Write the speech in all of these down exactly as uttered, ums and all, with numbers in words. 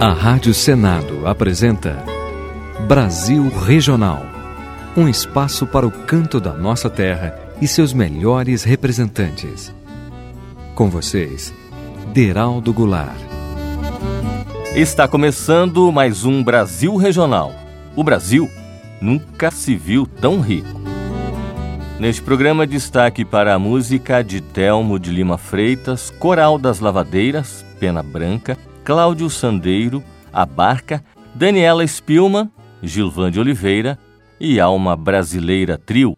A Rádio Senado apresenta Brasil Regional, um espaço para o canto da nossa terra e seus melhores representantes. Com vocês, Deraldo Goulart. Está começando mais um Brasil Regional. O Brasil nunca se viu tão rico. Neste programa, destaque para a música de Telmo de Lima Freitas, Coral das Lavadeiras, Pena Branca, Cláudio Sandeiro, A Barca, Daniela Spillman, Gilvan de Oliveira e Alma Brasileira Trio.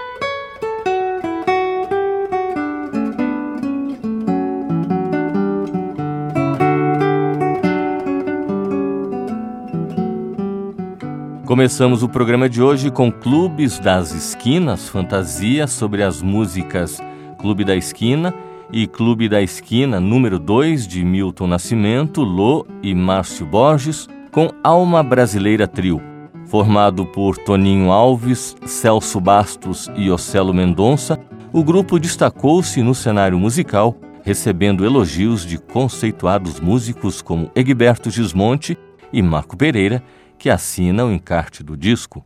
Começamos o programa de hoje com Clubes das Esquinas, fantasia sobre as músicas Clube da Esquina e Clube da Esquina número dois de Milton Nascimento, Lô e Márcio Borges, com Alma Brasileira Trio. Formado por Toninho Alves, Celso Bastos e Ocelo Mendonça, o grupo destacou-se no cenário musical, recebendo elogios de conceituados músicos como Egberto Gismonti e Marco Pereira, que assina o encarte do disco.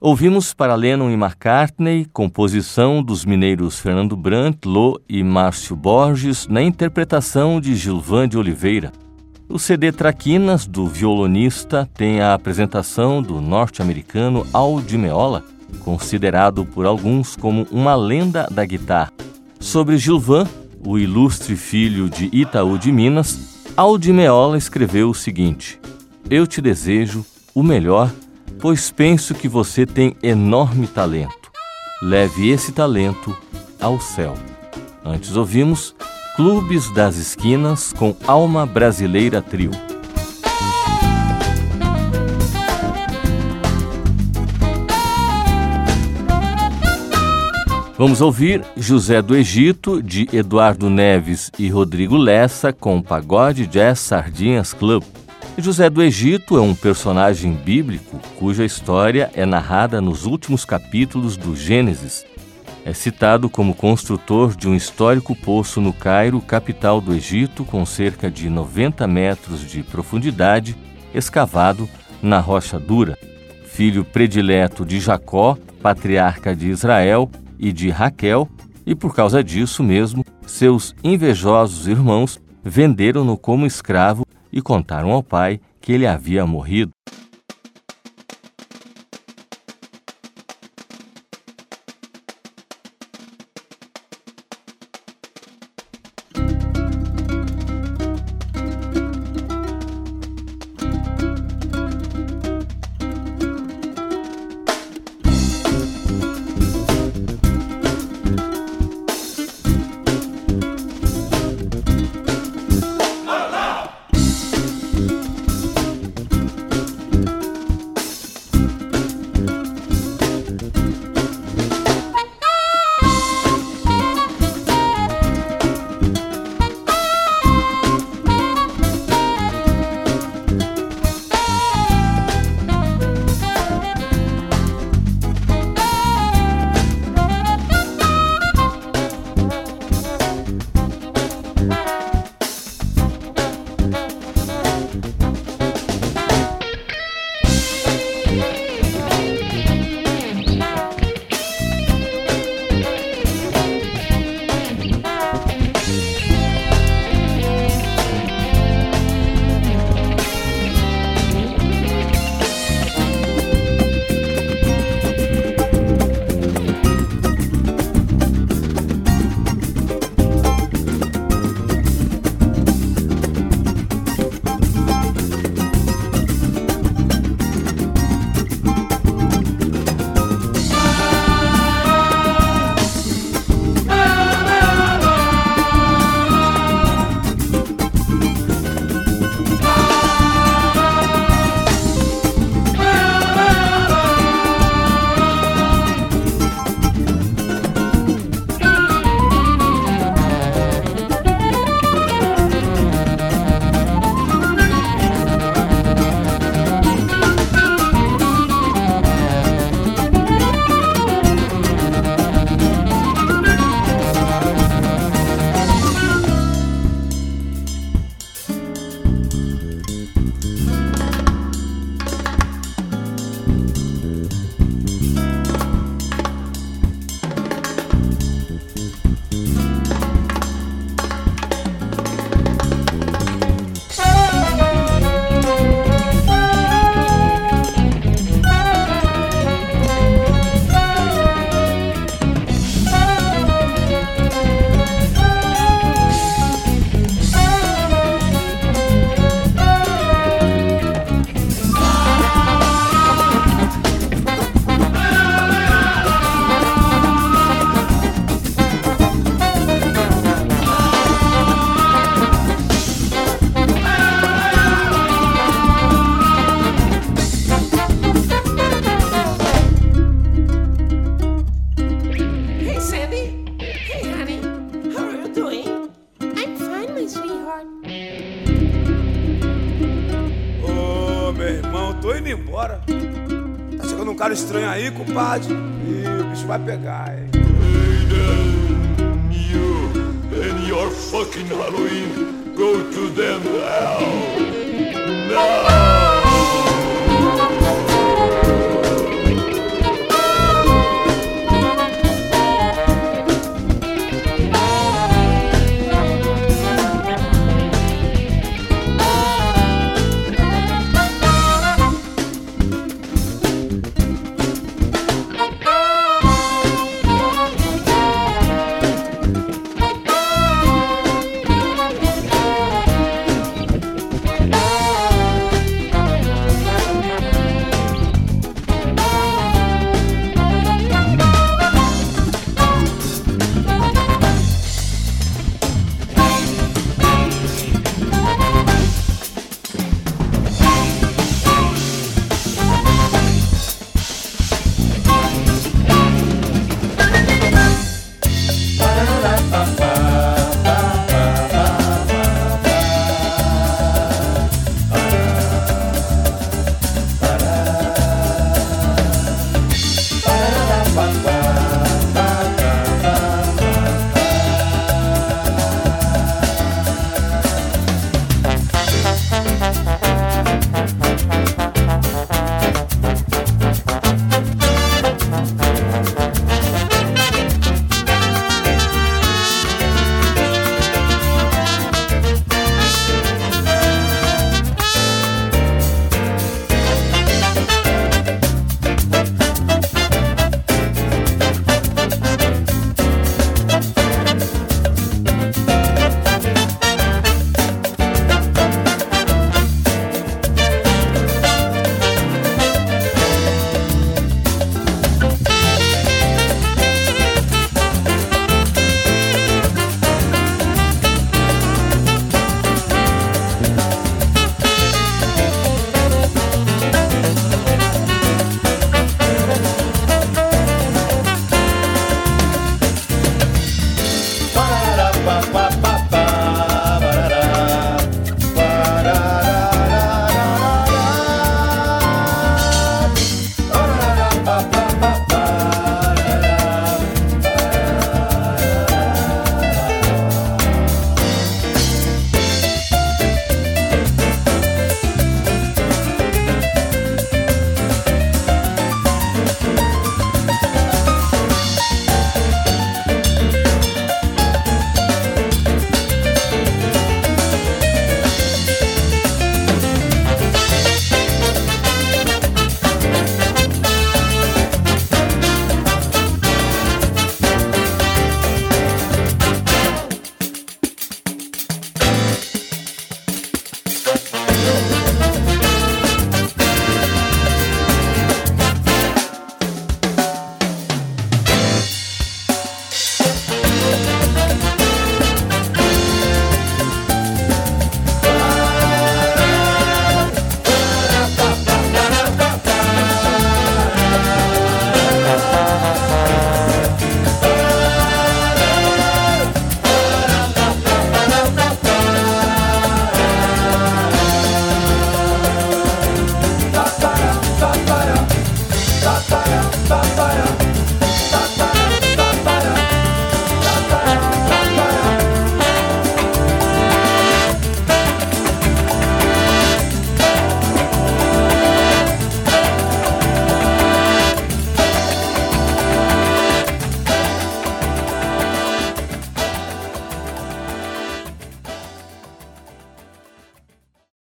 Ouvimos para Lennon e McCartney, composição dos mineiros Fernando Brant, Lô e Márcio Borges, na interpretação de Gilvan de Oliveira. O C D Traquinas, do violonista, tem a apresentação do norte-americano Al Di Meola, considerado por alguns como uma lenda da guitarra. Sobre Gilvan, o ilustre filho de Itaú de Minas, Al Di Meola escreveu o seguinte: Eu te desejo o melhor, pois penso que você tem enorme talento. Leve esse talento ao céu. Antes ouvimos Clubes das Esquinas com Alma Brasileira Trio. Vamos ouvir José do Egito, de Eduardo Neves e Rodrigo Lessa, com Pagode Jazz Sardinhas Club. José do Egito é um personagem bíblico cuja história é narrada nos últimos capítulos do Gênesis. É citado como construtor de um histórico poço no Cairo, capital do Egito, com cerca de noventa metros de profundidade, escavado na rocha dura. Filho predileto de Jacó, patriarca de Israel, e de Raquel, e por causa disso mesmo, seus invejosos irmãos venderam-no como escravo e contaram ao pai que ele havia morrido. embora. Tá chegando um cara estranho aí, compadre. Ih, o bicho vai pegar, hein? You and your fucking Halloween go to them now. Now.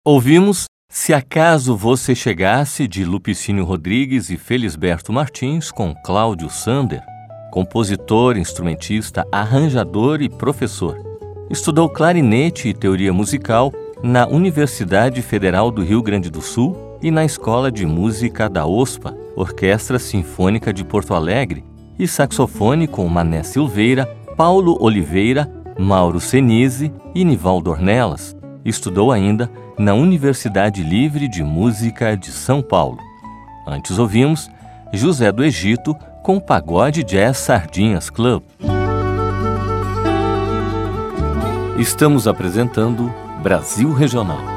Ouvimos Se Acaso Você Chegasse, de Lupicínio Rodrigues e Felisberto Martins, com Cláudio Sander, compositor, instrumentista, arranjador e professor. Estudou clarinete e teoria musical na Universidade Federal do Rio Grande do Sul e na Escola de Música da O S P A, Orquestra Sinfônica de Porto Alegre, e saxofone com Mané Silveira, Paulo Oliveira, Mauro Senise e Nivaldo Ornelas. Estudou ainda na Universidade Livre de Música de São Paulo. Antes ouvimos José do Egito com Pagode Jazz Sardinhas Club. Estamos apresentando Brasil Regional.